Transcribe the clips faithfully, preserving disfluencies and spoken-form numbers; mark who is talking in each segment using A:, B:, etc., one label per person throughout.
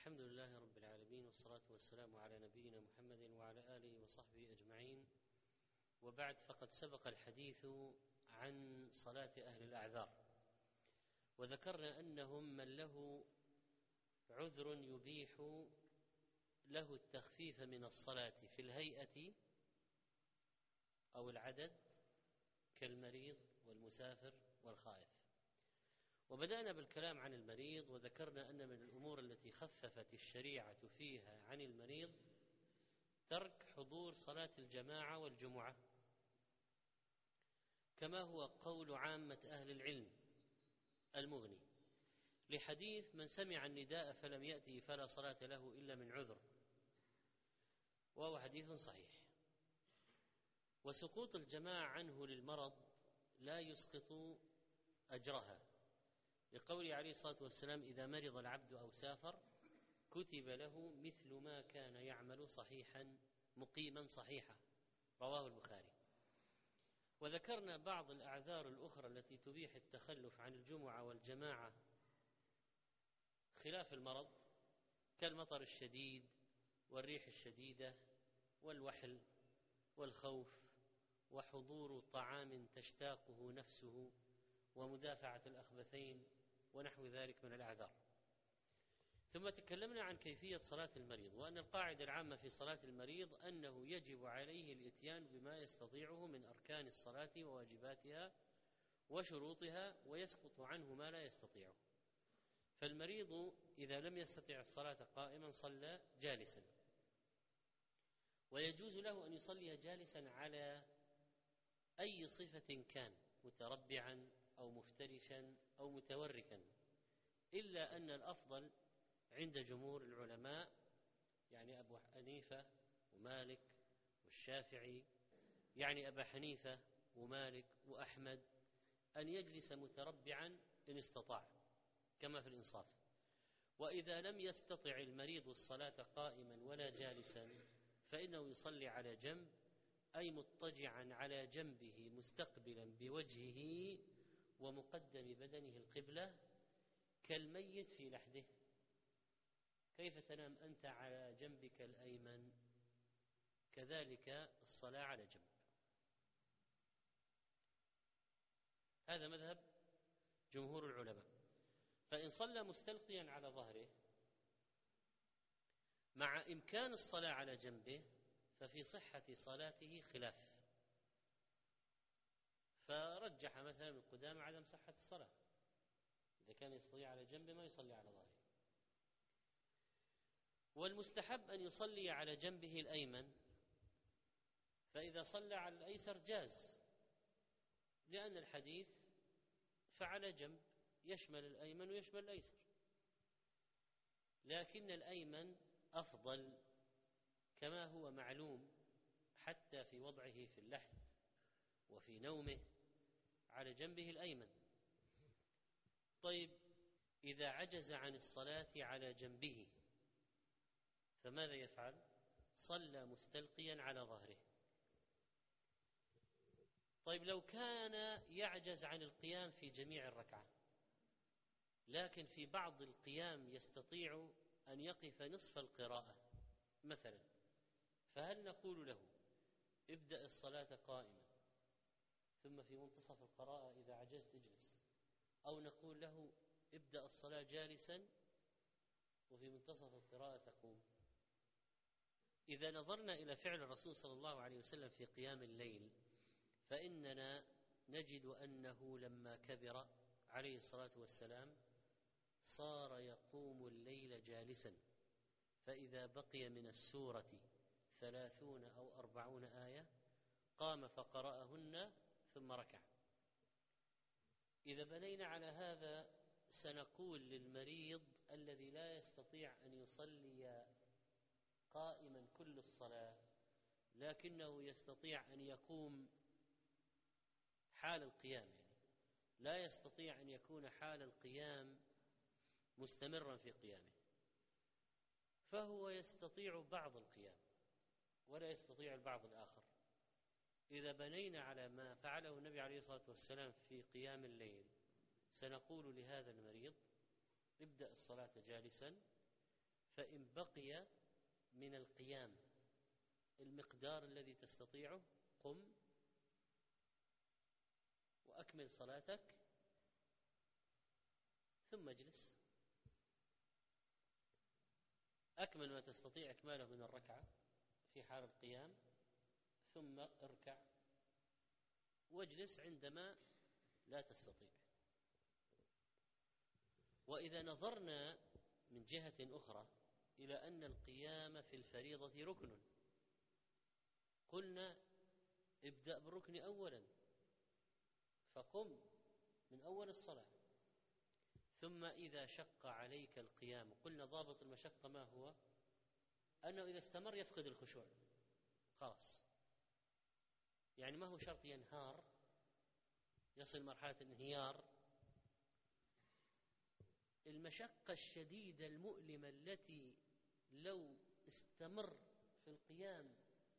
A: الحمد لله رب العالمين، والصلاة والسلام على نبينا محمد وعلى آله وصحبه أجمعين، وبعد. فقد سبق الحديث عن صلاة أهل الأعذار، وذكرنا أنهم من له عذر يبيح له التخفيف من الصلاة في الهيئة أو العدد كالمريض والمسافر والخائف. وبدأنا بالكلام عن المريض، وذكرنا أن من الأمور التي خففت الشريعة فيها عن المريض ترك حضور صلاة الجماعة والجمعة، كما هو قول عامة أهل العلم المغني، لحديث من سمع النداء فلم يأته فلا صلاة له إلا من عذر، وهو حديث صحيح. وسقوط الجماعة عنه للمرض لا يسقط أجرها، لقوله عليه الصلاة والسلام: إذا مرض العبد أو سافر كتب له مثل ما كان يعمل صحيحا مقيما صحيحا، رواه البخاري. وذكرنا بعض الأعذار الأخرى التي تبيح التخلف عن الجمعة والجماعة خلاف المرض، كالمطر الشديد والريح الشديدة والوحل والخوف وحضور طعام تشتاقه نفسه ومدافعة الأخبثين ونحو ذلك من الأعذار. ثم تكلمنا عن كيفية صلاة المريض، وأن القاعدة العامة في صلاة المريض أنه يجب عليه الإتيان بما يستطيعه من أركان الصلاة وواجباتها وشروطها، ويسقط عنه ما لا يستطيعه. فالمريض إذا لم يستطع الصلاة قائما صلى جالسا، ويجوز له أن يصلي جالسا على أي صفة كان، متربعا أو مفترشا أو متوركا، إلا أن الأفضل عند جمهور العلماء، يعني أبو حنيفة ومالك والشافعي، يعني أبا حنيفة ومالك وأحمد، أن يجلس متربعا إن استطاع، كما في الإنصاف. وإذا لم يستطع المريض الصلاة قائما ولا جالسا فإنه يصلي على جنب، أي مضطجعا على جنبه مستقبلا بوجهه ومقدم بدنه القبلة كالميت في لحده. كيف تنام أنت على جنبك الأيمن؟ كذلك الصلاة على جنب. هذا مذهب جمهور العلماء. فإن صلى مستلقيا على ظهره مع إمكان الصلاة على جنبه ففي صحة صلاته خلاف، فرجح مثلا ابن قدامة عدم صحة الصلاة، إذا كان يستطيع على جنبه ما يصلي على ظهره. والمستحب أن يصلي على جنبه الأيمن، فإذا صلى على الأيسر جاز، لأن الحديث فعلى جنب يشمل الأيمن ويشمل الأيسر، لكن الأيمن أفضل كما هو معلوم حتى في وضعه في اللحد وفي نومه على جنبه الأيمن. طيب، إذا عجز عن الصلاة على جنبه فماذا يفعل؟ صلى مستلقيا على ظهره. طيب، لو كان يعجز عن القيام في جميع الركعة، لكن في بعض القيام يستطيع أن يقف نصف القراءة مثلا، فهل نقول له ابدأ الصلاة قائما ثم في منتصف القراءة إذا عجزت اجلس، أو نقول له ابدأ الصلاة جالسا وفي منتصف القراءة تقوم؟ إذا نظرنا إلى فعل الرسول صلى الله عليه وسلم في قيام الليل فإننا نجد أنه لما كبر عليه الصلاة والسلام صار يقوم الليل جالسا، فإذا بقي من السورة ثلاثون أو أربعون آية قام فقرأهن ثم ركع. إذا بنينا على هذا سنقول للمريض الذي لا يستطيع أن يصلي قائما كل الصلاة، لكنه يستطيع أن يقوم حال القيام، يعني لا يستطيع أن يكون حال القيام مستمرا في قيامه، فهو يستطيع بعض القيام ولا يستطيع البعض الآخر. إذا بنينا على ما فعله النبي عليه الصلاة والسلام في قيام الليل سنقول لهذا المريض ابدأ الصلاة جالسا، فإن بقي من القيام المقدار الذي تستطيعه قم وأكمل صلاتك ثم اجلس، أكمل ما تستطيع إكماله من الركعة في حال القيام، ثم اركع واجلس عندما لا تستطيع. وإذا نظرنا من جهة أخرى إلى أن القيام في الفريضة ركن، قلنا ابدأ بالركن أولا، فقم من أول الصلاة، ثم إذا شق عليك القيام، قلنا ضابط المشقة ما هو؟ أنه إذا استمر يفقد الخشوع خلاص، يعني ما هو شرط ينهار يصل مرحلة الانهيار. المشقة الشديدة المؤلمة التي لو استمر في القيام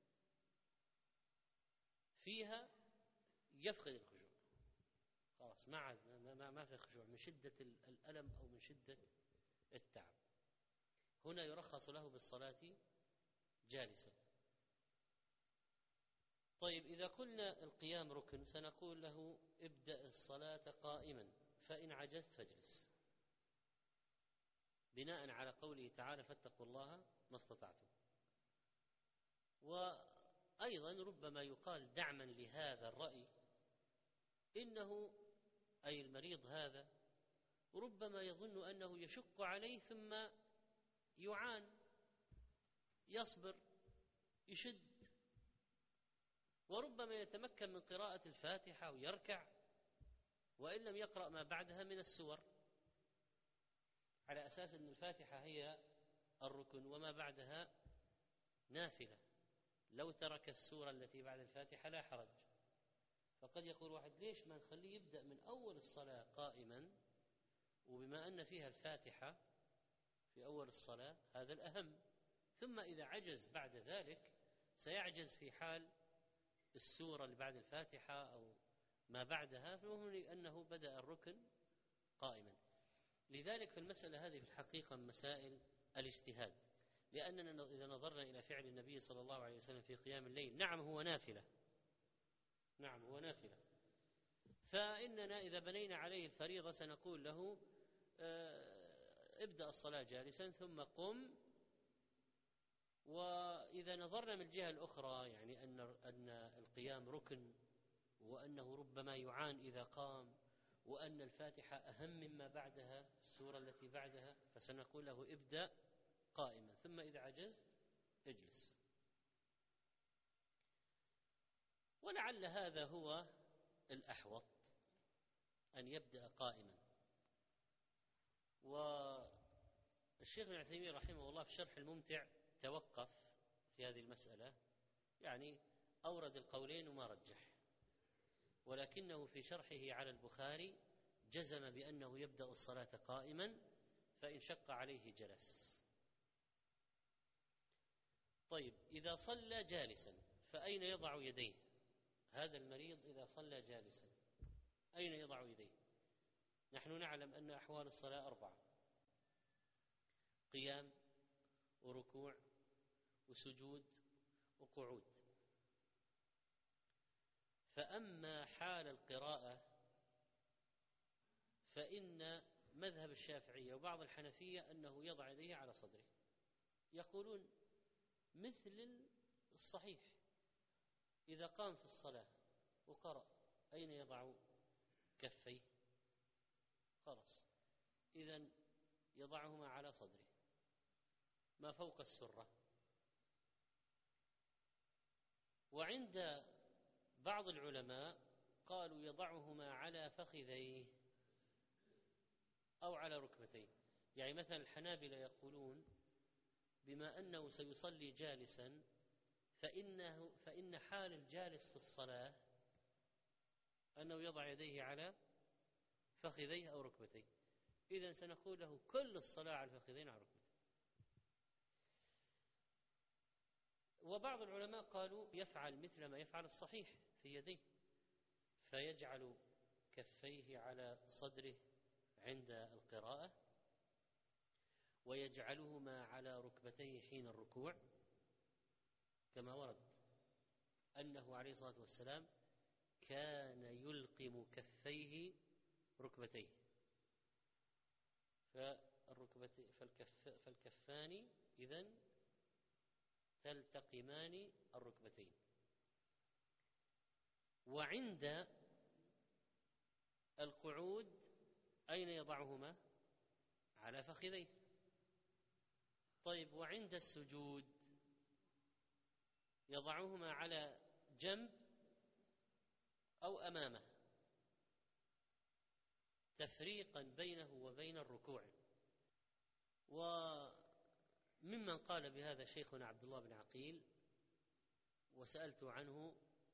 A: فيها يفقد الخشوع خلاص، ما عاد ما ما في خشوع من شدة الألم أو من شدة التعب. هنا يرخص له بالصلاة جالسا. طيب إذا قلنا القيام ركن سنقول له ابدأ الصلاة قائما، فإن عجزت فاجلس، بناء على قوله تعالى فاتقوا الله ما استطعتم. وأيضا ربما يقال دعما لهذا الرأي إنه أي المريض هذا ربما يظن أنه يشق عليه ثم يعان، يصبر يشد، وربما يتمكن من قراءة الفاتحة ويركع وإن لم يقرأ ما بعدها من السور، على أساس أن الفاتحة هي الركن وما بعدها نافلة، لو ترك السورة التي بعد الفاتحة لا حرج. فقد يقول واحد ليش ما نخليه يبدأ من أول الصلاة قائما، وبما أن فيها الفاتحة في أول الصلاة هذا الأهم، ثم إذا عجز بعد ذلك سيعجز في حال السورة اللي بعد الفاتحة أو ما بعدها، فالمهم أنه بدأ الركن قائما. لذلك في المسألة هذه في الحقيقة مسائل الاجتهاد، لأننا إذا نظرنا إلى فعل النبي صلى الله عليه وسلم في قيام الليل، نعم هو نافلة، نعم هو نافلة، فإننا إذا بنينا عليه الفريضة سنقول له ابدأ الصلاة جالسا ثم قم. وإذا نظرنا من الجهة الأخرى يعني أن أن القيام ركن، وأنه ربما يعان إذا قام، وأن الفاتحة أهم مما بعدها السورة التي بعدها، فسنقول له ابدأ قائما ثم إذا عجزت اجلس. ولعل هذا هو الأحوط أن يبدأ قائما. والشيخ ابن عثيمين رحمه الله في الشرح الممتع توقف في هذه المسألة، يعني أورد القولين وما رجح، ولكنه في شرحه على البخاري جزم بأنه يبدأ الصلاة قائما، فإن شق عليه جلس. طيب إذا صلى جالسا فأين يضع يديه؟ هذا المريض إذا صلى جالسا أين يضع يديه؟ نحن نعلم أن أحوال الصلاة أربعة: قيام وركوع وسجود وقعود. فأما حال القراءة فإن مذهب الشافعية وبعض الحنفية أنه يضع يديه على صدره، يقولون مثل الصحيح إذا قام في الصلاة وقرأ أين يضع كفيه؟ خلاص إذن يضعهما على صدره ما فوق السرة. وعند بعض العلماء قالوا يضعهما على فخذيه أو على ركبتيه. يعني مثلا الحنابلة يقولون بما أنه سيصلي جالسا فإنه فإن حال الجالس في الصلاة أنه يضع يديه على فخذيه أو ركبتيه، إذن سنقول له كل الصلاة على الفخذين على ركبتيه. وبعض العلماء قالوا يفعل مثل ما يفعل الصحيح في يديه، فيجعل كفيه على صدره عند القراءة، ويجعلهما على ركبتيه حين الركوع، كما ورد أنه عليه الصلاة والسلام كان يلقم كفيه ركبتيه، فالكف فالكفان إذن تلتقمان الركبتين. وعند القعود أين يضعهما؟ على فخذيه. طيب وعند السجود يضعهما على جنب أو أمامه، تفريقا بينه وبين الركوع. وممن قال بهذا شيخنا عبد الله بن عقيل، وسألت عنه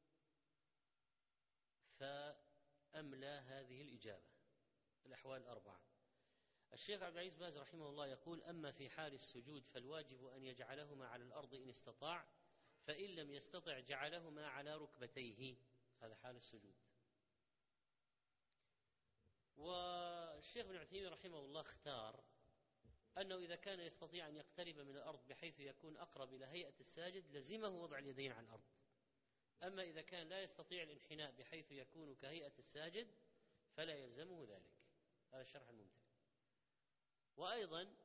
A: فأملى هذه الإجابة، الأحوال الأربعة. الشيخ عبد العزيز باز رحمه الله يقول: أما في حال السجود فالواجب أن يجعلهما على الأرض إن استطاع، فإن لم يستطع جعلهما على ركبتيه، هذا حال السجود. والشيخ ابن عثيمين رحمه الله اختار أنه إذا كان يستطيع أن يقترب من الأرض بحيث يكون أقرب إلى هيئة الساجد لزمه وضع اليدين على الأرض. أما إذا كان لا يستطيع الانحناء بحيث يكون كهيئة الساجد فلا يلزمه ذلك. هذا الشرح الممتع. وأيضا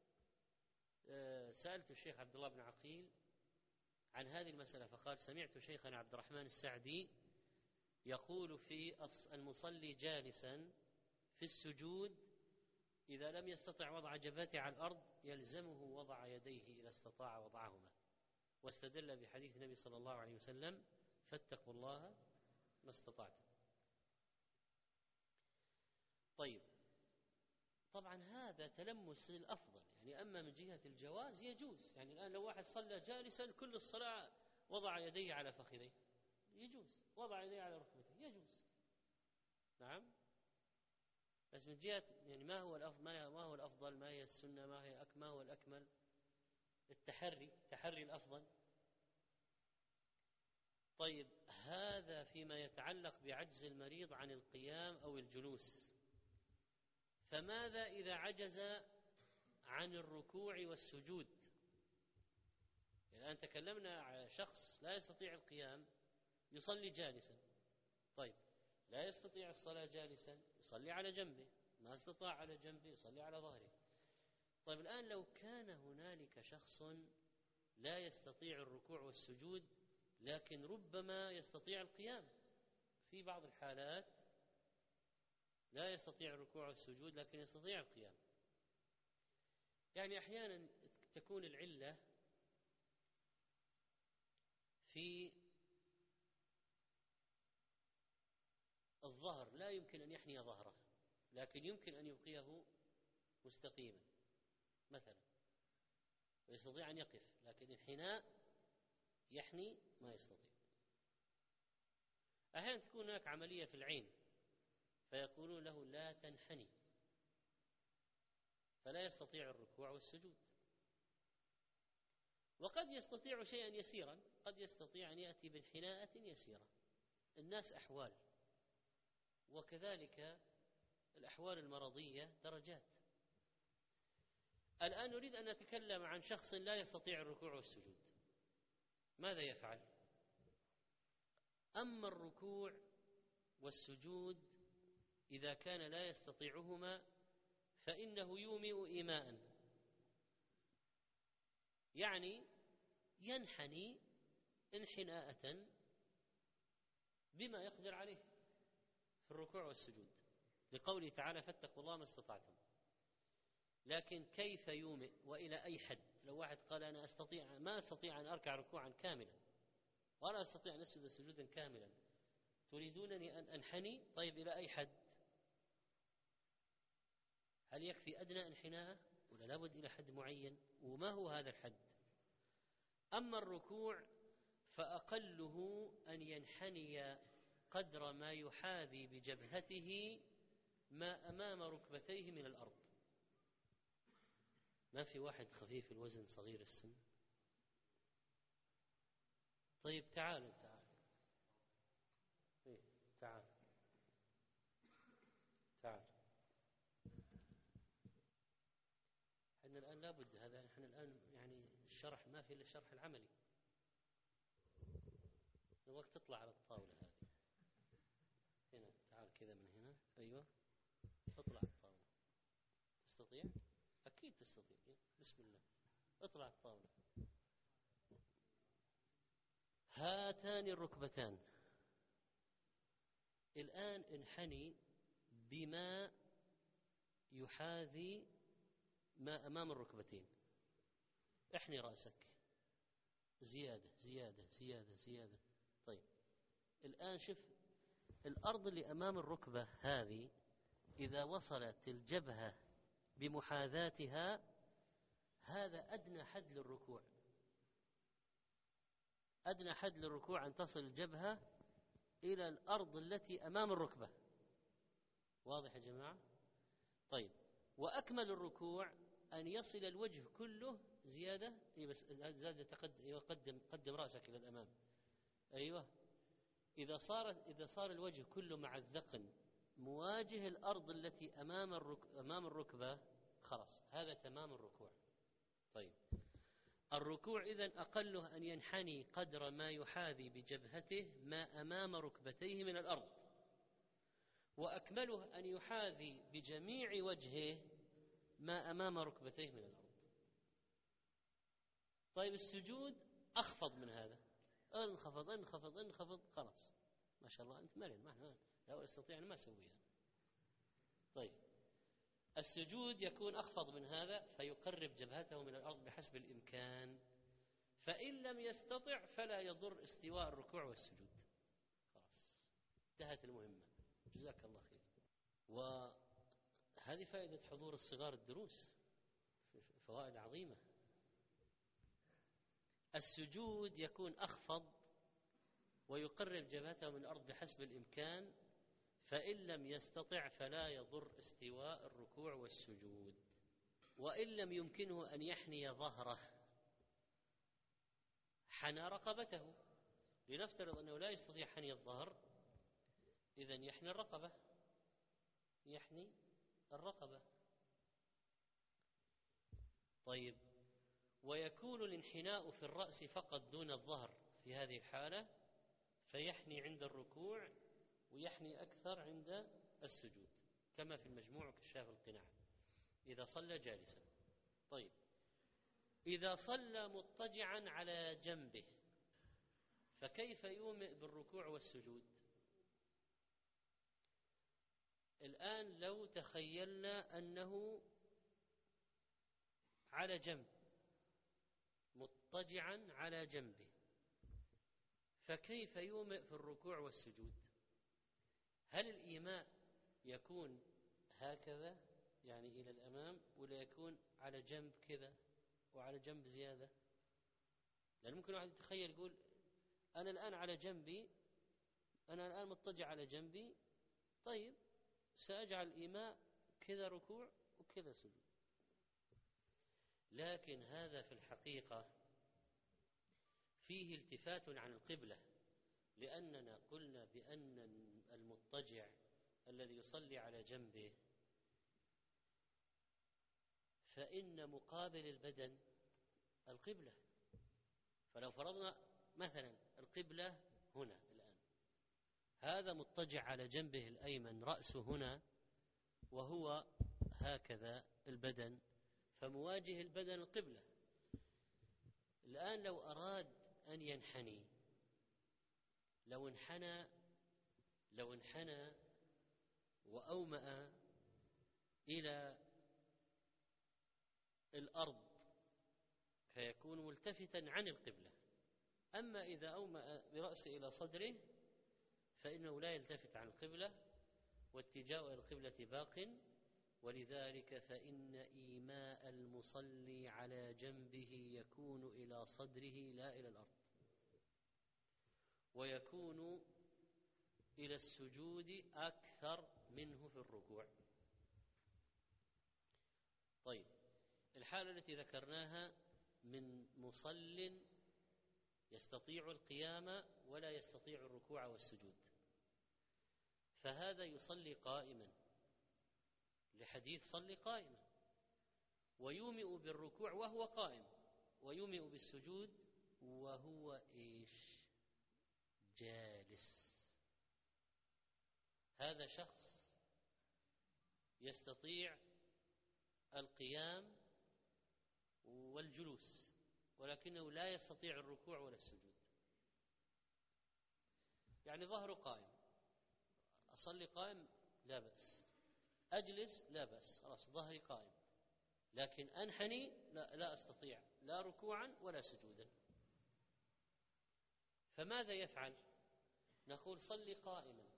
A: سألت الشيخ عبد الله بن عقيل عن هذه المسألة فقال: سمعت شيخنا عبد الرحمن السعدي يقول في المصلي جالسا في السجود إذا لم يستطع وضع جبهته على الأرض يلزمه وضع يديه إذا استطاع وضعهما، واستدل بحديث النبي صلى الله عليه وسلم: فاتقوا الله ما استطعتم. طيب، طبعا هذا تلمس الأفضل، يعني أما من جهة الجواز يجوز، يعني الآن لو واحد صلى جالسا كل الصلاة وضع يديه على فخذيه يجوز، وضع يديه على ركبته يجوز، نعم. بس من جهة يعني ما هو الأفضل، ما هو الأفضل، ما هي السنة، ما هي ما هو الأكمل، التحري تحري الأفضل. طيب، هذا فيما يتعلق بعجز المريض عن القيام أو الجلوس. فماذا إذا عجز عن الركوع والسجود؟ الآن تكلمنا على شخص لا يستطيع القيام يصلي جالسا. طيب، لا يستطيع الصلاة جالسا يصلي على جنبه، ما استطاع على جنبه يصلي على ظهره. طيب، الآن لو كان هنالك شخص لا يستطيع الركوع والسجود لكن ربما يستطيع القيام، في بعض الحالات لا يستطيع الركوع والسجود لكن يستطيع القيام. يعني أحيانا تكون العلة في الظهر، لا يمكن أن يحني ظهره لكن يمكن أن يبقيه مستقيما مثلا، ويستطيع أن يقف، لكن الحناء يحني ما يستطيع. أحيانا تكون هناك عملية في العين فيقولون له لا تنحني، فلا يستطيع الركوع والسجود. وقد يستطيع شيئا يسيرا، قد يستطيع أن يأتي بانحناءة يسيرة. الناس أحوال، وكذلك الأحوال المرضية درجات. الآن نريد أن نتكلم عن شخص لا يستطيع الركوع والسجود، ماذا يفعل؟ أما الركوع والسجود إذا كان لا يستطيعهما فإنه يومئ إيماء، يعني ينحني انحناءة بما يقدر عليه في الركوع والسجود، لقوله تعالى: فاتقوا الله ما استطعتم. لكن كيف يومئ وإلى أي حد؟ لو واحد قال أنا أستطيع ما أستطيع أن أركع ركوعا كاملا ولا أستطيع أن أسجد سجودا كاملا، تريدونني أن أنحني؟ طيب إلى أي حد؟ هل يكفي أدنى انحناء ولا لابد إلى حد معين؟ وما هو هذا الحد؟ أما الركوع فأقله أن ينحني قدر ما يحاذي بجبهته ما أمام ركبتيه من الأرض. ما في واحد خفيف الوزن صغير السن؟ طيب تعالوا تعالوا إيه تعال تعال. احنا الآن لا بد، هذا نحن الآن يعني الشرح ما في إلا الشرح العملي. نبغاك تطلع على الطاولة هذه هنا، تعال كذا من هنا، أيوة اطلع على الطاولة. تستطيع؟ أكيد تستطيع. بسم الله، اطلع على الطاولة. هاتان الركبتان الآن انحني بما يحاذي ما أمام الركبتين. احني رأسك زيادة زيادة زيادة زيادة. طيب الآن شوف الأرض اللي أمام الركبة هذه، إذا وصلت الجبهة بمحاذاتها، هذا أدنى حد للركوع. أدنى حد للركوع أن تصل الجبهة إلى الأرض التي أمام الركبة. واضح يا جماعة؟ طيب وأكمل الركوع أن يصل الوجه كله زيادة. إيه بس زاد تقدم، قدم قدم رأسك إلى الأمام. أيوة. إذا صار إذا صار الوجه كله مع الذقن مواجه الأرض التي أمام الرك أمام الركبة، خلاص هذا تمام الركوع. طيب الركوع إذن أقله أن ينحني قدر ما يحاذي بجبهته ما أمام ركبتيه من الأرض، وأكمله أن يحاذي بجميع وجهه ما أمام ركبتيه من الأرض. طيب السجود أخفض من هذا، انخفض انخفض انخفض، خلاص ما شاء الله أنت مرن، ما لا أستطيع أن ما أسويها. طيب السجود يكون أخفض من هذا، فيقرب جبهته من الأرض بحسب الإمكان، فإن لم يستطع فلا يضر استواء الركوع والسجود. خلاص انتهت المهمة. جزاك الله خير. وهذه فائدة حضور الصغار الدروس، فوائد عظيمة. السجود يكون أخفض ويقرب جبهته من الأرض بحسب الإمكان، فإن لم يستطع فلا يضر استواء الركوع والسجود. وإن لم يمكنه أن يحني ظهره حنى رقبته. لنفترض أنه لا يستطيع حني الظهر، إذن يحني الرقبة، يحني الرقبة. طيب ويكون الانحناء في الرأس فقط دون الظهر في هذه الحالة، فيحني عند الركوع ويحني أكثر عند السجود، كما في المجموع كشاف القناع إذا صلى جالسا. طيب إذا صلى مضطجعا على جنبه، فكيف يومئ بالركوع والسجود؟ الآن لو تخيلنا أنه على جنب، مضطجعا على جنبه، فكيف يومئ في الركوع والسجود؟ هل الإيماء يكون هكذا يعني إلى الأمام، ولا يكون على جنب كذا وعلى جنب زيادة؟ لأن ممكن واحد يتخيل يقول أنا الآن على جنبي، أنا الآن مضطجع على جنبي، طيب سأجعل الإيماء كذا ركوع وكذا سجود. لكن هذا في الحقيقة فيه التفات عن القبلة، لأننا قلنا بأن المضطجع الذي يصلي على جنبه فإن مقابل البدن القبلة. فلو فرضنا مثلا القبلة هنا الآن، هذا مضطجع على جنبه الأيمن، رأسه هنا وهو هكذا البدن، فمواجه البدن القبلة. الآن لو أراد أن ينحني، لو انحنى لو انحنى وأومأ إلى الأرض فيكون ملتفتا عن القبلة. أما إذا أومأ برأسه إلى صدره فإنه لا يلتفت عن القبلة، واتجاه القبلة باق. ولذلك فإن إيماء المصلي على جنبه يكون إلى صدره لا إلى الأرض، ويكون إلى السجود أكثر منه في الركوع. طيب الحالة التي ذكرناها من مصل يستطيع القيام ولا يستطيع الركوع والسجود، فهذا يصلي قائما لحديث صلي قائما. ويومئ بالركوع وهو قائم، ويومئ بالسجود وهو إيش؟ جالس. هذا شخص يستطيع القيام والجلوس، ولكنه لا يستطيع الركوع ولا السجود. يعني ظهره قائم، أصلي قائم لا بأس، أجلس لا بأس، خلاص ظهري قائم، لكن أنحني لا, لا أستطيع لا ركوعا ولا سجودا. فماذا يفعل؟ نقول صلي قائما،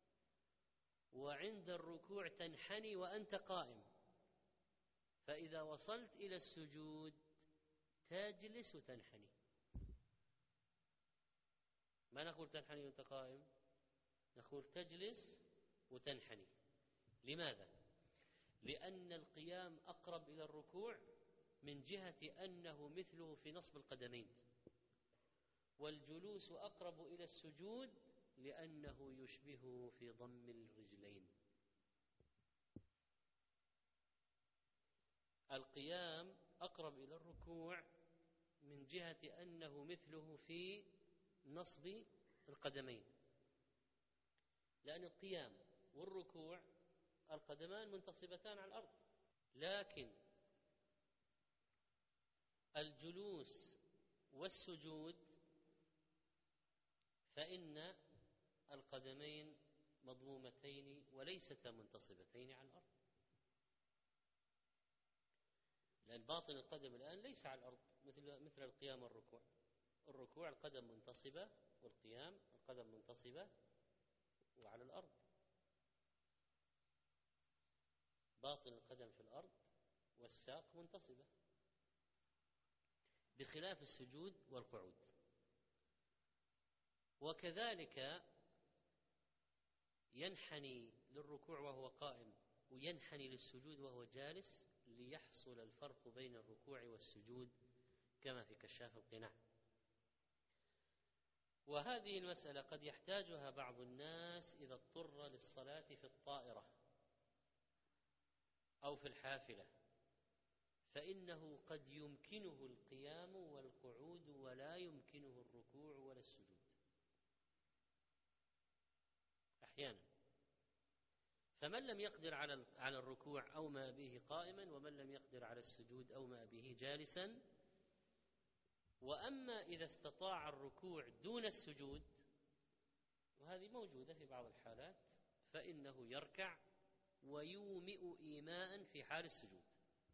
A: وعند الركوع تنحني وأنت قائم، فإذا وصلت إلى السجود تجلس وتنحني. ما نقول تنحني وأنت قائم، نقول تجلس وتنحني. لماذا؟ لأن القيام أقرب إلى الركوع من جهة أنه مثله في نصب القدمين، والجلوس أقرب إلى السجود لأنه يشبهه في ضم الرجلين. القيام أقرب إلى الركوع من جهة أنه مثله في نصب القدمين، لأن القيام والركوع القدمان منتصبتان على الأرض، لكن الجلوس والسجود فإن القدمين مضمومتين وليستا منتصبتين على الأرض، لأن باطن القدم الآن ليس على الأرض مثل مثل القيام والركوع. الركوع القدم منتصبة، والقيام القدم منتصبة وعلى الأرض، باطن القدم في الأرض والساق منتصبة، بخلاف السجود والقعود. وكذلك ينحني للركوع وهو قائم، وينحني للسجود وهو جالس، ليحصل الفرق بين الركوع والسجود كما في كشاف القناع. وهذه المسألة قد يحتاجها بعض الناس إذا اضطر للصلاة في الطائرة أو في الحافلة، فإنه قد يمكنه القيام والقعود ولا يمكنه الركوع ولا السجود أحيانا. فمن لم يقدر على على الركوع أومأ به قائما، ومن لم يقدر على السجود أومأ به جالسا. وأما إذا استطاع الركوع دون السجود، وهذه موجودة في بعض الحالات، فإنه يركع ويومئ إيماء في حال السجود.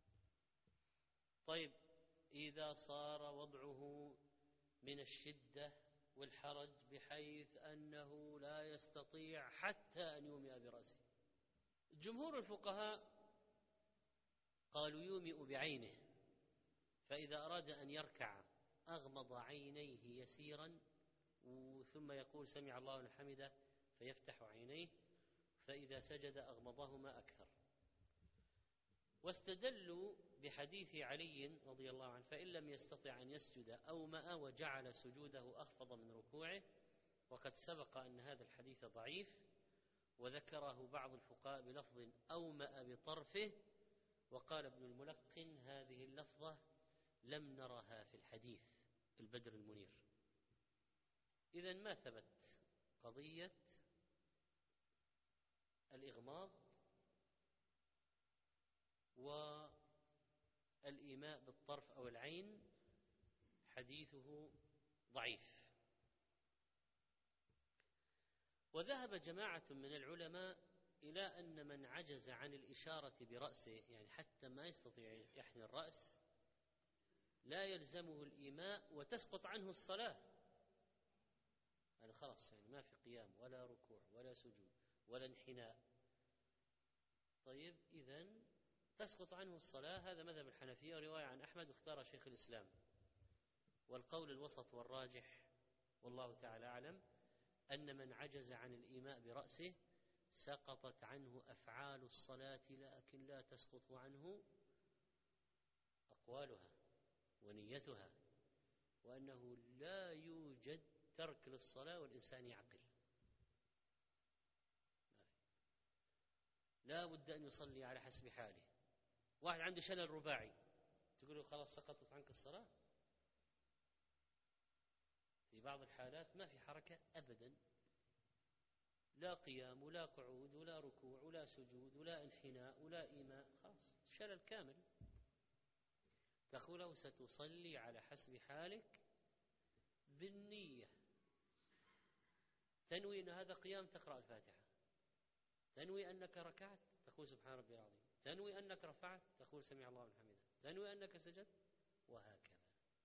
A: طيب إذا صار وضعه من الشدة والحرج بحيث أنه لا يستطيع حتى أن يومئ برأسه، جمهور الفقهاء قالوا يومئ بعينه، فإذا أراد أن يركع أغمض عينيه يسيرا ثم يقول سمع الله لمن حمده فيفتح عينيه، فإذا سجد أغمضهما أكثر. واستدلوا بحديث علي رضي الله عنه فإن لم يستطع أن يسجد أومأ وجعل سجوده أخفض من ركوعه، وقد سبق أن هذا الحديث ضعيف، وذكره بعض الفقهاء بلفظ أومأ بطرفه، وقال ابن الملقن هذه اللفظة لم نرها في الحديث البدر المنير. إذن ما ثبت قضية الإغماض والإيماء بالطرف أو العين، حديثه ضعيف. وذهب جماعة من العلماء إلى أن من عجز عن الإشارة برأسه، يعني حتى ما يستطيع يحني الرأس، لا يلزمه الإيماء وتسقط عنه الصلاة. يعني خلاص، يعني ما في قيام ولا ركوع ولا سجود ولا انحناء. طيب إذن تسقط عنه الصلاة. هذا مذهب الحنفية ورواية عن أحمد، واختار شيخ الإسلام. والقول الوسط والراجح والله تعالى أعلم أن من عجز عن الإيماء برأسه سقطت عنه أفعال الصلاة، لكن لا تسقط عنه أقوالها ونيتها، وأنه لا يوجد ترك للصلاة والإنسان يعقل، لا بد أن يصلي على حسب حاله. واحد عنده شلل رباعي تقول له خلاص سقطت عنك الصلاة؟ في بعض الحالات ما في حركة أبدا، لا قيام ولا قعود ولا ركوع ولا سجود ولا انحناء ولا إيماء، خلاص شلل كامل. تقول له ستصلي على حسب حالك بالنية، تنوي أن هذا قيام تقرأ الفاتحة، تنوي أنك ركعت تقول سبحان ربي العظيم، تنوي أنك رفعت تقول سمع الله لمن حمده، تنوي أنك سجدت، وهكذا.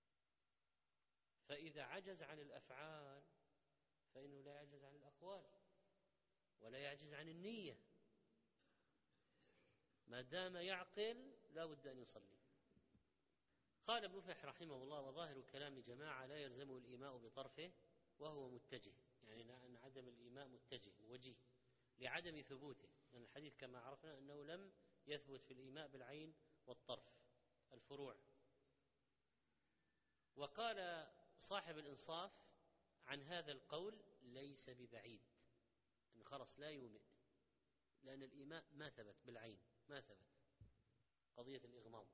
A: فإذا عجز عن الأفعال فإنه لا يعجز عن الأقوال ولا يعجز عن النية، ما دام يعقل لا بد أن يصلي. قال ابن مفلح رحمه الله: وظاهر كلام جماعة لا يلزمه الإيماء بطرفه وهو متجه، يعني أن عدم الإيماء متجه وجيه لعدم ثبوته، لأن الحديث كما عرفنا أنه لم يثبت في الإيماء بالعين والطرف الفروع. وقال صاحب الإنصاف عن هذا القول: ليس ببعيد، أنه خلص لا يومئ، لأن الإيماء ما ثبت بالعين، ما ثبت قضية الإغماض،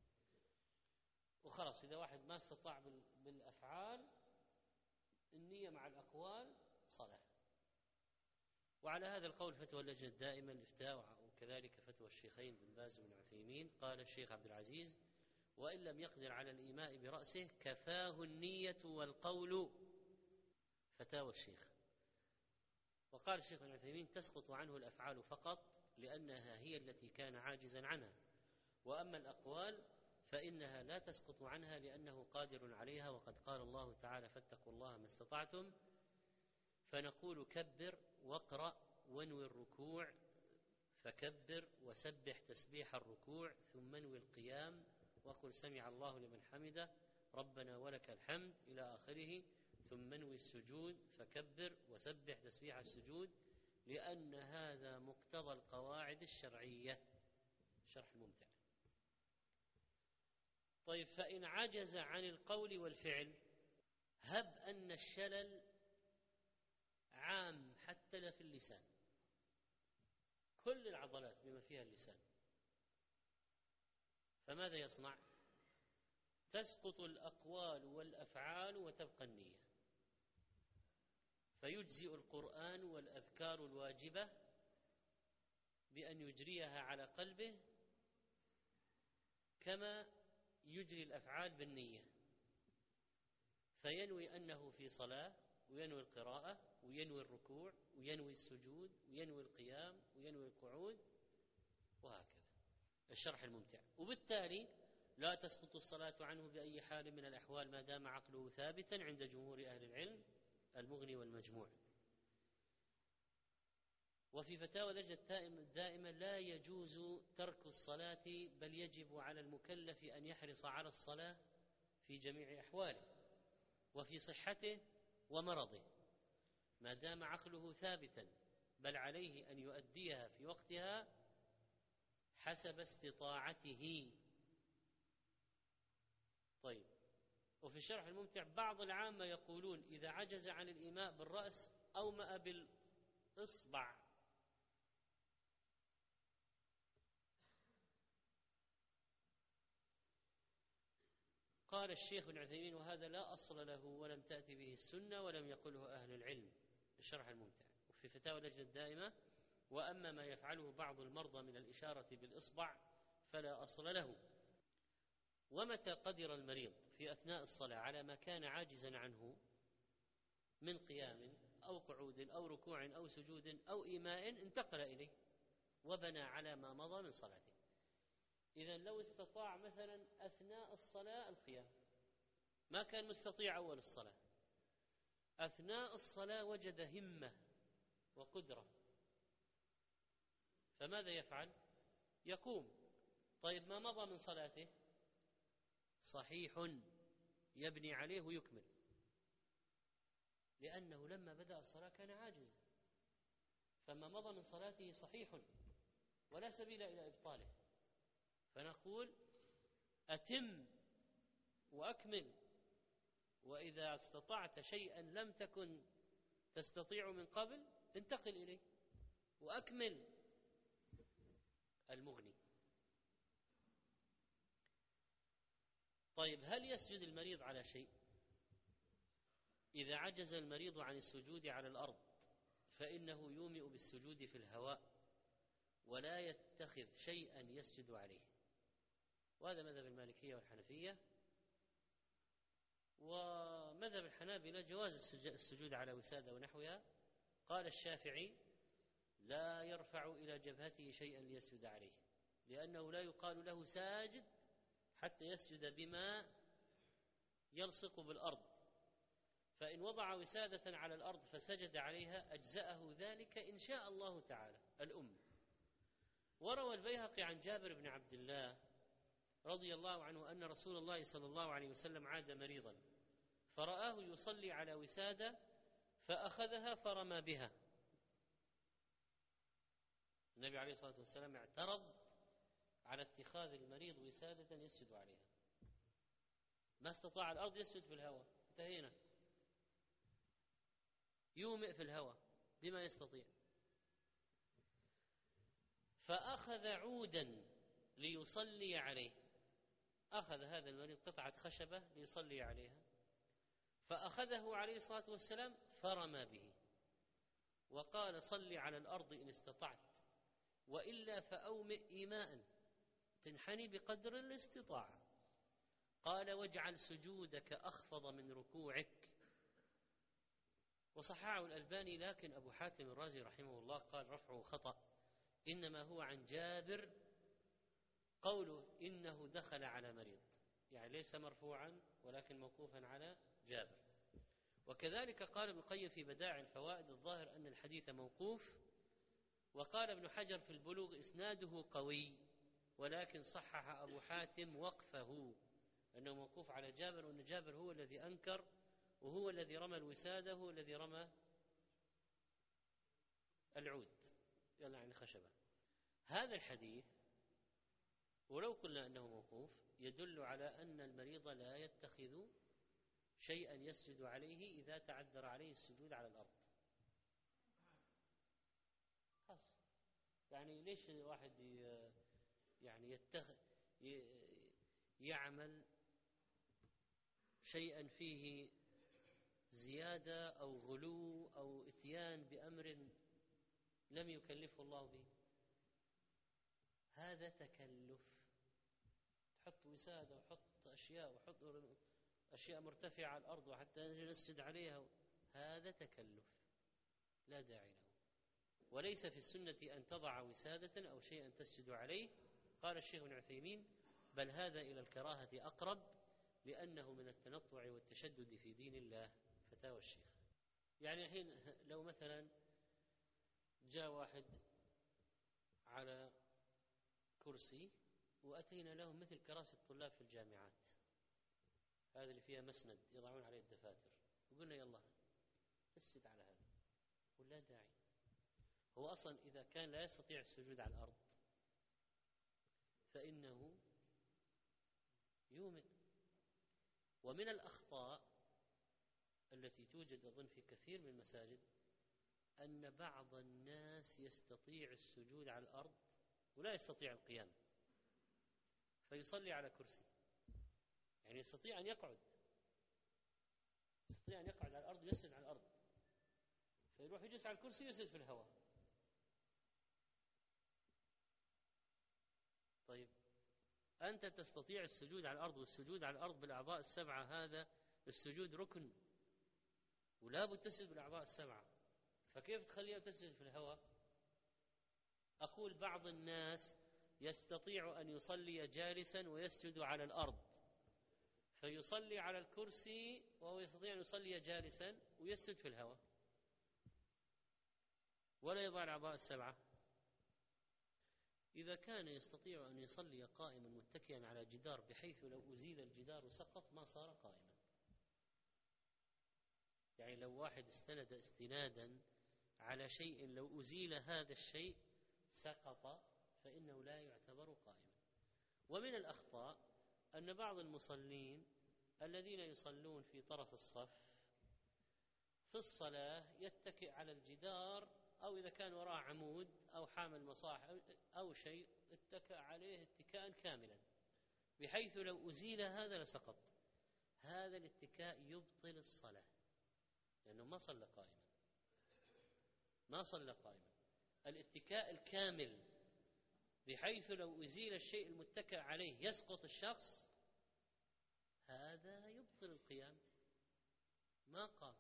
A: وخلص إذا واحد ما استطاع بالأفعال النية مع الأقوال صلاة. وعلى هذا القول فتوى اللجنة الدائمة الإفتاء، وكذلك فتوى الشيخين بن باز وابن عثيمين. قال الشيخ عبد العزيز: وإن لم يقدر على الإيماء برأسه كفاه النية والقول. فتاوى الشيخ. وقال الشيخ بن عثيمين: تسقط عنه الأفعال فقط لأنها هي التي كان عاجزا عنها، وأما الأقوال فإنها لا تسقط عنها لأنه قادر عليها، وقد قال الله تعالى: فاتقوا الله ما استطعتم. فنقول: كبر واقرأ وانوي الركوع، فكبر وسبح تسبيح الركوع، ثم انوي القيام وقل سمع الله لمن حمده ربنا ولك الحمد إلى آخره، ثم انوي السجود فكبر وسبح تسبيح السجود، لأن هذا مقتضى القواعد الشرعية. شرح الممتع. طيب، فإن عجز عن القول والفعل، هب أن الشلل عام حتى لا في اللسان، كل العضلات بما فيها اللسان، فماذا يصنع؟ تسقط الأقوال والأفعال وتبقى النية، فيجزئ القرآن والأذكار الواجبة بأن يجريها على قلبه كما يجري الأفعال بالنية، فينوي أنه في صلاة، وينوي القراءة، وينوي الركوع، وينوي السجود، وينوي القيام، وينوي القعود، وهكذا. الشرح الممتع. وبالتالي لا تسقط الصلاة عنه بأي حال من الأحوال ما دام عقله ثابتا عند جمهور أهل العلم، المغني والمجموع. وفي فتاوى اللجنة الدائمة: لا يجوز ترك الصلاة، بل يجب على المكلف أن يحرص على الصلاة في جميع أحواله، وفي صحته ومرضه، ما دام عقله ثابتا، بل عليه أن يؤديها في وقتها حسب استطاعته. طيب، وفي الشرح الممتع: بعض العامة يقولون إذا عجز عن الإيماء بالرأس أومأ بالإصبع، قال الشيخ بن عثيمين: وهذا لا أصل له ولم تأتي به السنة ولم يقله أهل العلم. الشرح الممتع. وفي فتاوى اللجنة الدائمة: وأما ما يفعله بعض المرضى من الإشارة بالإصبع فلا أصل له. ومتى قدر المريض في أثناء الصلاة على ما كان عاجزا عنه من قيام أو قعود أو ركوع أو سجود أو إيماء، انتقل إليه وبنى على ما مضى من صلاته. إذن لو استطاع مثلا أثناء الصلاة القيام، ما كان مستطيع أول الصلاة، أثناء الصلاة وجد همة وقدرة، فماذا يفعل؟ يقوم. طيب، ما مضى من صلاته صحيح، يبني عليه ويكمل، لأنه لما بدأ الصلاة كان عاجزا، فما مضى من صلاته صحيح ولا سبيل إلى إبطاله، فنقول: أتم وأكمل، وإذا استطعت شيئا لم تكن تستطيع من قبل انتقل إليه وأكمل. المغني. طيب هل يسجد المريض على شيء؟ إذا عجز المريض عن السجود على الأرض فإنه يومئ بالسجود في الهواء ولا يتخذ شيئا يسجد عليه، وهذا مذهب المالكية والحنفية. ومذهب الحنابلة جواز السجود على وسادة ونحوها. قال الشافعي: لا يرفع إلى جبهته شيئا ليسجد عليه، لأنه لا يقال له ساجد حتى يسجد بما يلصق بالأرض، فإن وضع وسادة على الأرض فسجد عليها أجزأه ذلك إن شاء الله تعالى. الأم. وروى البيهقي عن جابر بن عبد الله رضي الله عنه أن رسول الله صلى الله عليه وسلم عاد مريضا فرآه يصلي على وسادة فأخذها فرمى بها. النبي عليه الصلاة والسلام اعترض على اتخاذ المريض وسادة يسجد عليها، ما استطاع الأرض يسجد في الهواء، انتهينا، يومئ في الهواء بما يستطيع. فأخذ عودا ليصلي عليه، أخذ هذا المريض قطعة خشبة ليصلي عليها، فأخذه عليه الصلاة والسلام فرمى به وقال: صل على الأرض إن استطعت، وإلا فأومئ إيماء تنحني بقدر الاستطاعة. قال: واجعل سجودك أخفض من ركوعك. وصححه الألباني، لكن أبو حاتم الرازي رحمه الله قال رفعه خطأ، إنما هو عن جابر قوله إنه دخل على مريض، يعني ليس مرفوعا ولكن موقوفا على جابر. وكذلك قال ابن القيم في بدائع الفوائد: الظاهر أن الحديث موقوف. وقال ابن حجر في البلوغ: إسناده قوي، ولكن صحح أبو حاتم وقفه أنه موقوف على جابر، وأن جابر هو الذي أنكر، وهو الذي رمى الوسادة، هو الذي رمى العود يلا يعني خشبة. هذا الحديث ولو قلنا أنه موقوف يدل على أن المريض لا يتخذ شيئا يسجد عليه إذا تعذر عليه السجود على الأرض. خلاص، يعني ليش واحد يعني يتخذ يعمل شيئا فيه زيادة أو غلو أو إتيان بأمر لم يكلفه الله به؟ هذا تكلف. تحط وسادة وحط أشياء وحط أشياء مرتفعة على الأرض وحتى نسجد عليها، هذا تكلف لا داعي له. وليس في السنة أن تضع وسادة أو شيئا تسجد عليه. قال الشيخ ابن عثيمين: بل هذا إلى الكراهة أقرب، لأنه من التنطع والتشدد في دين الله. فتاوى الشيخ. يعني الحين لو مثلا جاء واحد على كرسي وأتينا له مثل كراسي الطلاب في الجامعات، هذا اللي فيها مسند يضعون عليه الدفاتر، وقلنا يلا اسجد على هذا، ولا داعي. هو أصلا إذا كان لا يستطيع السجود على الأرض فإنه يومئ. ومن الأخطاء التي توجد أظن في كثير من المساجد أن بعض الناس يستطيع السجود على الأرض ولا يستطيع القيام، فيصلي على كرسي، يعني يستطيع أن يقعد يستطيع أن يقعد على الأرض ويسجد على الأرض، فيروح يجلس على الكرسي ويسجد في الهواء. طيب أنت تستطيع السجود على الأرض، والسجود على الأرض بالأعضاء السبعة هذا السجود ركن ولا بد تسجد بالأعضاء السبعة، فكيف تخليها تسجد في الهواء؟ أقول بعض الناس يستطيع أن يصلي جالسا ويسجد على الأرض، فيصلي على الكرسي وهو يستطيع أن يصلي جالسا ويسجد في الهواء ولا يضع الأعضاء السبعة. إذا كان يستطيع أن يصلي قائما متكئا على جدار بحيث لو أزيل الجدار سقط ما صار قائما، يعني لو واحد استند استنادا على شيء لو أزيل هذا الشيء سقط فإنه لا يعتبر قائما. ومن الأخطاء أن بعض المصلين الذين يصلون في طرف الصف في الصلاة يتكئ على الجدار، أو إذا كان وراء عمود أو حامل مصاحف أو شيء اتكأ عليه اتكاء كاملا، بحيث لو أزيل هذا لسقط. هذا الاتكاء يبطل الصلاة، لأنه ما صلى قائما، ما صلى قائما. الاتكاء الكامل بحيث لو أزيل الشيء المتكأ عليه يسقط الشخص، هذا يبطل القيام، ما قام.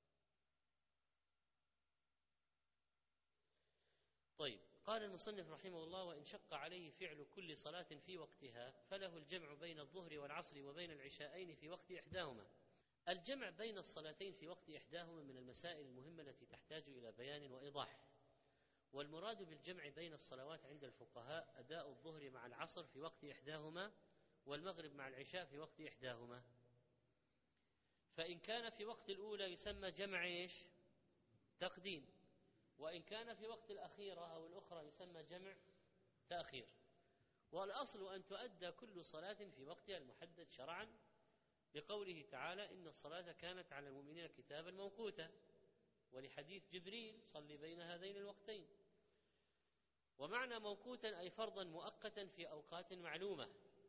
A: طيب، قال المصنف رحمه الله: وإن شق عليه فعل كل صلاة في وقتها فله الجمع بين الظهر والعصر وبين العشاءين في وقت إحداهما. الجمع بين الصلاتين في وقت إحداهما من المسائل المهمة التي تحتاج إلى بيان وإيضاح. والمراد بالجمع بين الصلوات عند الفقهاء أداء الظهر مع العصر في وقت إحداهما، والمغرب مع العشاء في وقت إحداهما. فإن كان في وقت الأولى يسمى جمع إيش؟ تقديم، وإن كان في وقت الأخيرة أو الأخرى يسمى جمع تأخير. والأصل أن تؤدى كل صلاة في وقتها المحدد شرعا، لقوله تعالى: إن الصلاة كانت على المؤمنين كتابا موقوتا، ولحديث جبريل: صل بين هذين الوقتين. ومعنى موقوتا أي فرضا مؤقتا في أوقات معلومة،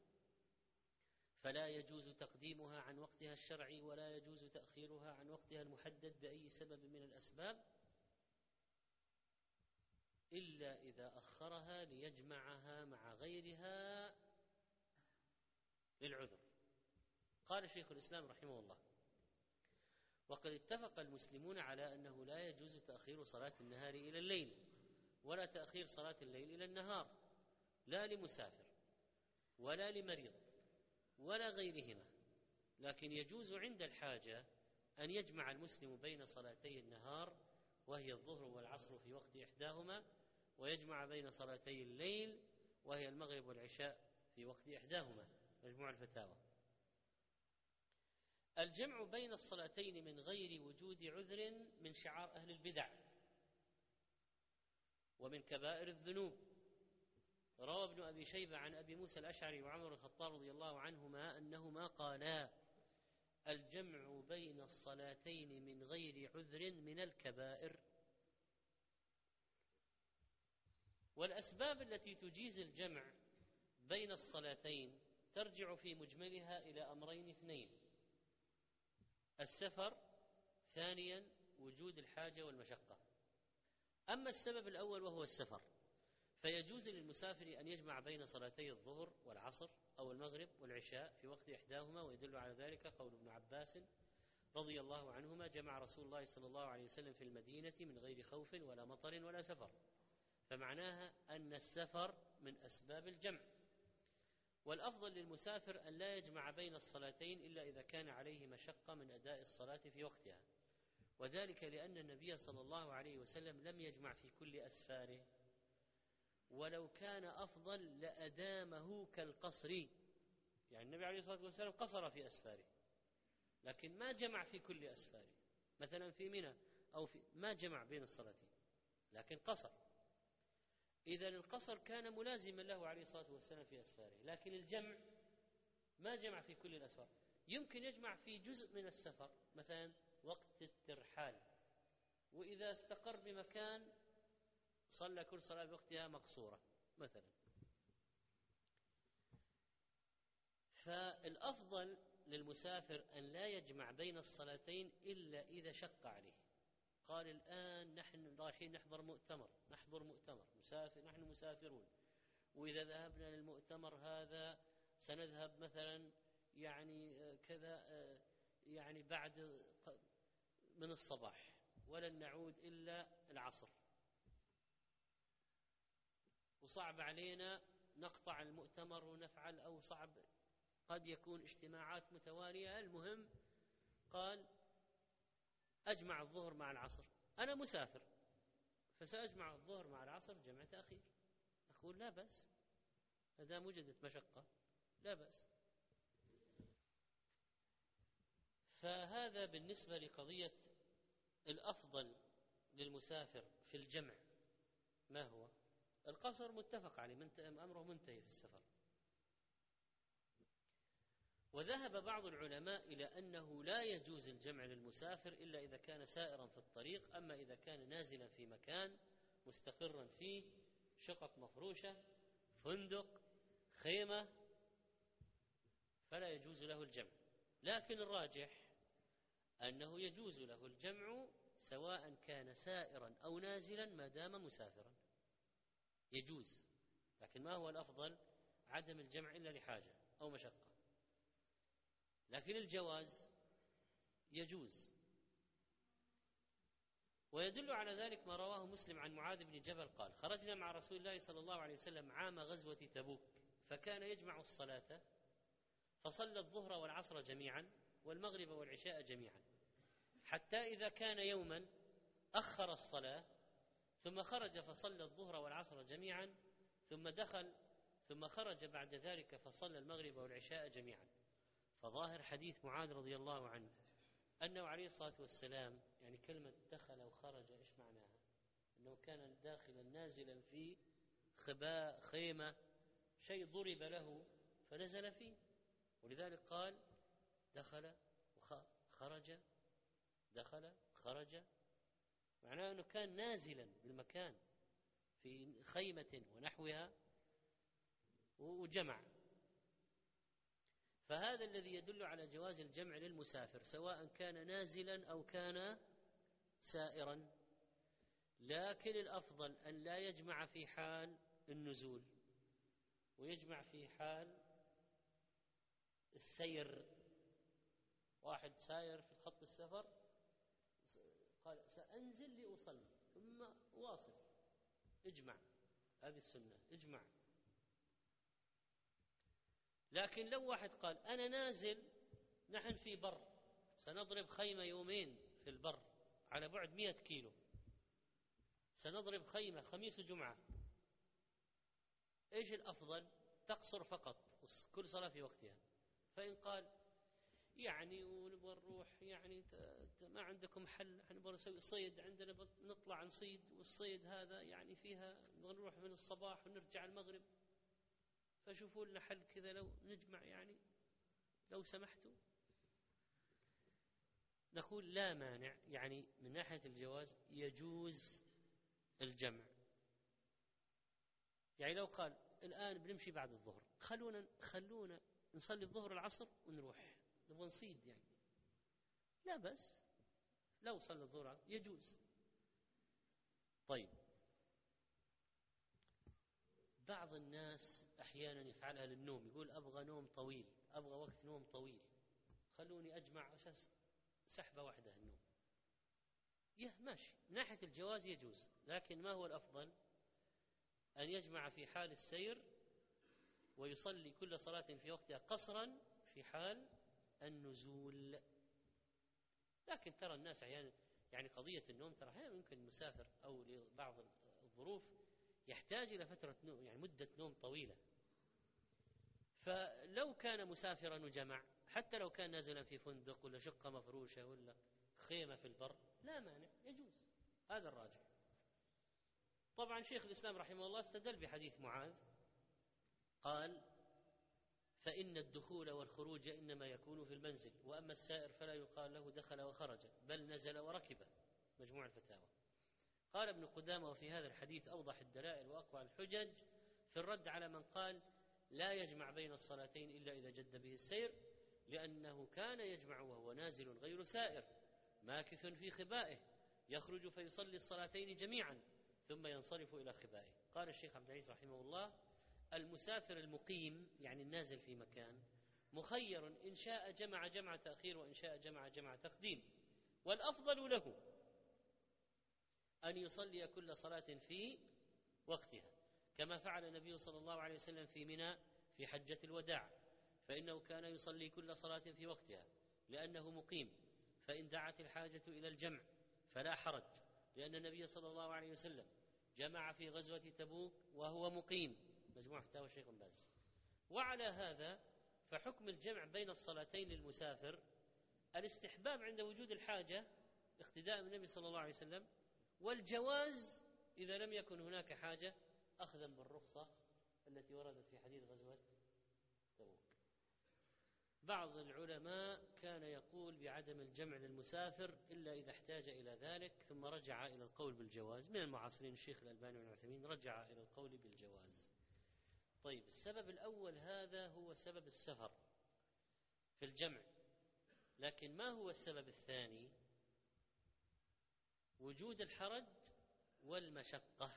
A: فلا يجوز تقديمها عن وقتها الشرعي، ولا يجوز تأخيرها عن وقتها المحدد بأي سبب من الأسباب، إلا إذا أخرها ليجمعها مع غيرها للعذر. قال شيخ الإسلام رحمه الله: وقد اتفق المسلمون على أنه لا يجوز تأخير صلاة النهار إلى الليل، ولا تأخير صلاة الليل إلى النهار، لا لمسافر ولا لمريض ولا غيرهما، لكن يجوز عند الحاجة أن يجمع المسلم بين صلاتي النهار وهي الظهر والعصر في وقت إحداهما، ويجمع بين صلاتي الليل وهي المغرب والعشاء في وقت إحداهما. مجموع الفتاوى. الجمع بين الصلاتين من غير وجود عذر من شعار أهل البدع ومن كبائر الذنوب. روى ابن أبي شيبة عن أبي موسى الأشعري وعمر الخطاب رضي الله عنهما أنهما قالا: الجمع بين الصلاتين من غير عذر من الكبائر. والأسباب التي تجيز الجمع بين الصلاتين ترجع في مجملها إلى أمرين اثنين: السفر، ثانيا وجود الحاجة والمشقة. أما السبب الأول وهو السفر، فيجوز للمسافر أن يجمع بين صلاتي الظهر والعصر أو المغرب والعشاء في وقت إحداهما، ويدل على ذلك قول ابن عباس رضي الله عنهما: جمع رسول الله صلى الله عليه وسلم في المدينة من غير خوف ولا مطر ولا سفر. فمعناها أن السفر من أسباب الجمع. والأفضل للمسافر أن لا يجمع بين الصلاتين إلا إذا كان عليه مشقة من أداء الصلاة في وقتها، وذلك لأن النبي صلى الله عليه وسلم لم يجمع في كل أسفاره، ولو كان أفضل لأدامه كالقصر. يعني النبي عليه الصلاة والسلام قصر في أسفاره، لكن ما جمع في كل أسفاره. مثلا في منى أو في ما جمع بين الصلاتين، لكن قصر. إذا القصر كان ملازما له عليه الصلاة والسلام في أسفاره، لكن الجمع ما جمع في كل الأسفار. يمكن يجمع في جزء من السفر، مثلا وقت الترحال، وإذا استقر بمكان صلى كل صلاة بوقتها مقصورة مثلا. فالأفضل للمسافر أن لا يجمع بين الصلاتين إلا إذا شق عليه. قال: الآن نحن رايحين نحضر مؤتمر نحضر مؤتمر مسافر نحن مسافرون، وإذا ذهبنا للمؤتمر هذا سنذهب مثلا يعني كذا يعني بعد من الصباح، ولن نعود إلا العصر، وصعب علينا نقطع المؤتمر ونفعل، أو صعب قد يكون اجتماعات متوالية. المهم قال: أجمع الظهر مع العصر، أنا مسافر فسأجمع الظهر مع العصر جمع تأخير. أقول لا بأس، ما دام وجدت مشقة لا بأس. فهذا بالنسبة لقضية الأفضل للمسافر في الجمع. ما هو القصر؟ متفق عليه، أمره منتهي في السفر. وذهب بعض العلماء إلى أنه لا يجوز الجمع للمسافر إلا إذا كان سائرا في الطريق، أما إذا كان نازلا في مكان مستقرا فيه، شقق مفروشة، فندق، خيمة، فلا يجوز له الجمع. لكن الراجح أنه يجوز له الجمع سواء كان سائرا أو نازلا ما دام مسافرا، يجوز. لكن ما هو الأفضل؟ عدم الجمع إلا لحاجة أو مشقة. لكن الجواز يجوز. ويدل على ذلك ما رواه مسلم عن معاذ بن جبل قال: خرجنا مع رسول الله صلى الله عليه وسلم عام غزوة تبوك، فكان يجمع الصلاة، فصلى الظهر والعصر جميعا والمغرب والعشاء جميعا، حتى إذا كان يوما أخر الصلاة ثم خرج فصلى الظهر والعصر جميعا، ثم دخل ثم خرج بعد ذلك فصلى المغرب والعشاء جميعا. فظاهر حديث معاذ رضي الله عنه أنه عليه الصلاة والسلام، يعني كلمة دخل وخرج إيش معناها؟ أنه كان داخلا نازلا في خباء خيمة، شيء ضرب له فنزل فيه، ولذلك قال دخل وخرج، دخل خرج، معناه أنه كان نازلا بالمكان في خيمة ونحوها وجمع. فهذا الذي يدل على جواز الجمع للمسافر سواء كان نازلا أو كان سائرا. لكن الأفضل أن لا يجمع في حال النزول، ويجمع في حال السير. واحد ساير في خط السفر قال سأنزل لأصلي ثم واصل، اجمع، هذه السنة، اجمع. لكن لو واحد قال أنا نازل، نحن في بر، سنضرب خيمة يومين في البر على بعد مئة كيلو، سنضرب خيمة خميس وجمعة، إيش الأفضل؟ تقصر فقط كل صلاة في وقتها. فإن قال يعني ونبغى نروح، يعني ما عندكم حل، نبغى نسوي صيد، عندنا نطلع نصيد، والصيد هذا يعني فيها نبغى نروح من الصباح ونرجع المغرب، فشوفوا لنا حل كذا لو نجمع، يعني لو سمحتوا. نقول لا مانع، يعني من ناحية الجواز يجوز الجمع. يعني لو قال الآن بنمشي بعد الظهر، خلونا خلونا نصلي الظهر العصر ونروح نبغى نصيد، يعني لا بس لو صلى الظهر يجوز. طيب، بعض الناس أحيانا يفعلها للنوم، يقول أبغى نوم طويل، أبغى وقت نوم طويل، خلوني أجمع أساس سحبة واحدة النوم. يه ماشي، من ناحية الجواز يجوز، لكن ما هو الأفضل؟ أن يجمع في حال السير ويصلي كل صلاة في وقتها قصرا في حال النزول. لكن ترى الناس أحيانا يعني قضية النوم ترى أحيانا يمكن مسافر أو لبعض الظروف يحتاج إلى فترة نوم، يعني مدة نوم طويلة. فلو كان مسافرا وجمع، حتى لو كان نازلا في فندق ولا شقة مفروشة ولا خيمة في البر، لا مانع، يجوز. هذا الراجح. طبعا شيخ الإسلام رحمه الله استدل بحديث معاذ، قال فإن الدخول والخروج إنما يكون في المنزل، وأما السائر فلا يقال له دخل وخرج، بل نزل وركب. مجموع الفتاوى. قال ابن قدامة وفي هذا الحديث أوضح الدلائل وأقوى الحجج في الرد على من قال لا يجمع بين الصلاتين إلا إذا جد به السير، لأنه كان يجمع وهو نازل غير سائر ماكث في خبائه، يخرج فيصلي الصلاتين جميعا ثم ينصرف إلى خبائه. قال الشيخ عبد العزيز رحمه الله المسافر المقيم، يعني النازل في مكان، مخير إن شاء جمع جمع تأخير وإن شاء جمع جمع تقديم، والأفضل له أن يصلي كل صلاة في وقتها، كما فعل النبي صلى الله عليه وسلم في منى في حجة الوداع، فإنه كان يصلي كل صلاة في وقتها لأنه مقيم، فإن دعت الحاجة إلى الجمع فلا حرج، لأن النبي صلى الله عليه وسلم جمع في غزوة تبوك وهو مقيم. مجموع فتاوى الشيخ بن باز. وعلى هذا فحكم الجمع بين الصلاتين للمسافر الاستحباب عند وجود الحاجة اقتداء بالنبي صلى الله عليه وسلم، والجواز إذا لم يكن هناك حاجة أخذا بالرخصة التي وردت في حديث غزوة تبوك. بعض العلماء كان يقول بعدم الجمع للمسافر إلا إذا احتاج إلى ذلك، ثم رجع إلى القول بالجواز. من المعاصرين الشيخ الألباني وابن عثيمين رجع إلى القول بالجواز. طيب، السبب الأول هذا هو سبب السفر، في الجمع. لكن ما هو السبب الثاني؟ وجود الحرج والمشقة.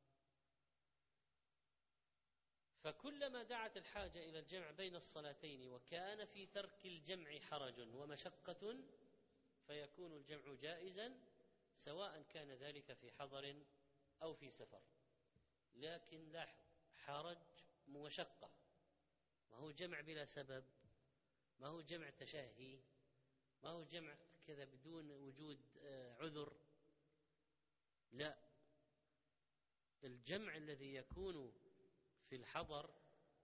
A: فكلما دعت الحاجة إلى الجمع بين الصلاتين وكان في ترك الجمع حرج ومشقة فيكون الجمع جائزا، سواء كان ذلك في حضر أو في سفر. لكن لاحظ، حرج ومشقة، ما هو جمع بلا سبب، ما هو جمع تشهي، ما هو جمع كذا بدون وجود عذر. لا، الجمع الذي يكون في الحضر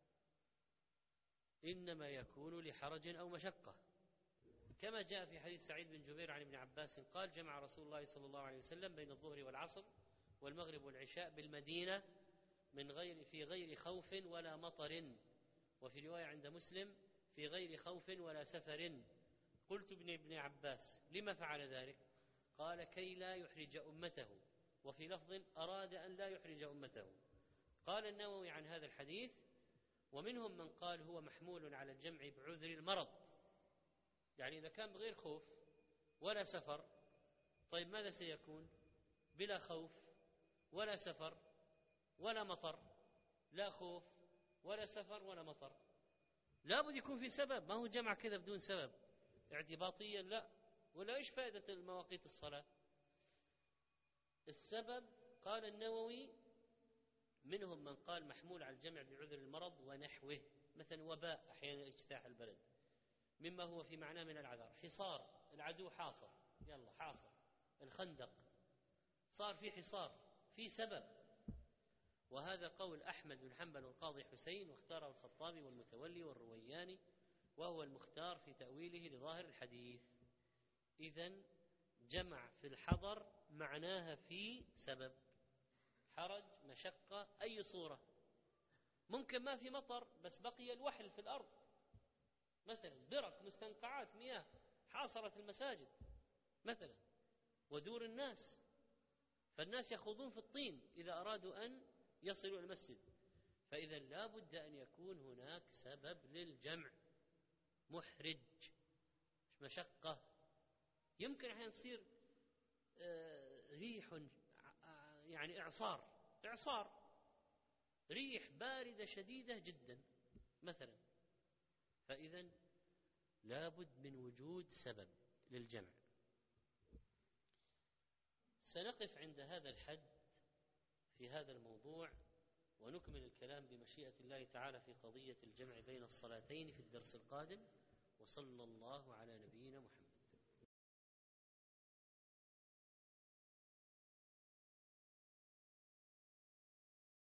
A: إنما يكون لحرج أو مشقة، كما جاء في حديث سعيد بن جبير عن ابن عباس قال: جمع رسول الله صلى الله عليه وسلم بين الظهر والعصر والمغرب والعشاء بالمدينة من غير في غير خوف ولا مطر، وفي رواية عند مسلم في غير خوف ولا سفر. قلت ابن ابن عباس: لما فعل ذلك؟ قال: كي لا يحرج أمته، وفي لفظ: أراد أن لا يحرج أمته. قال النووي عن هذا الحديث: ومنهم من قال هو محمول على الجمع بعذر المرض، يعني إذا كان بغير خوف ولا سفر، طيب ماذا سيكون؟ بلا خوف ولا سفر ولا مطر، لا خوف ولا سفر ولا مطر، لا بد يكون في سبب، ما هو جمع كذا بدون سبب اعتباطيا. لا، ولا إيش فائدة المواقيت الصلاة؟ السبب قال النووي: منهم من قال محمول على الجمع بعذر المرض ونحوه، مثلا وباء أحيانا اجتاح البلد، مما هو في معناه من العذار، حصار، العدو حاصر، يلا حاصر، الخندق صار في حصار، في سبب. وهذا قول أحمد بن حنبل والقاضي حسين، واختاره الخطابي والمتولي والروياني، وهو المختار في تأويله لظاهر الحديث. إذن جمع في الحضر معناها في سبب، حرج، مشقة، أي صورة. ممكن ما في مطر بس بقي الوحل في الأرض، مثلا برك، مستنقعات مياه حاصرت المساجد مثلا ودور الناس، فالناس يخوضون في الطين إذا أرادوا أن يصلوا المسجد. فإذا لا بد أن يكون هناك سبب للجمع محرج، مشقة. يمكن أحيانا تصير ريح، يعني إعصار إعصار ريح باردة شديدة جدا مثلا، فإذا لا بد من وجود سبب للجمع. سنقف عند هذا الحد في هذا الموضوع، ونكمل الكلام بمشيئة الله تعالى في قضية الجمع بين الصلاتين في الدرس القادم. وصلى الله على نبينا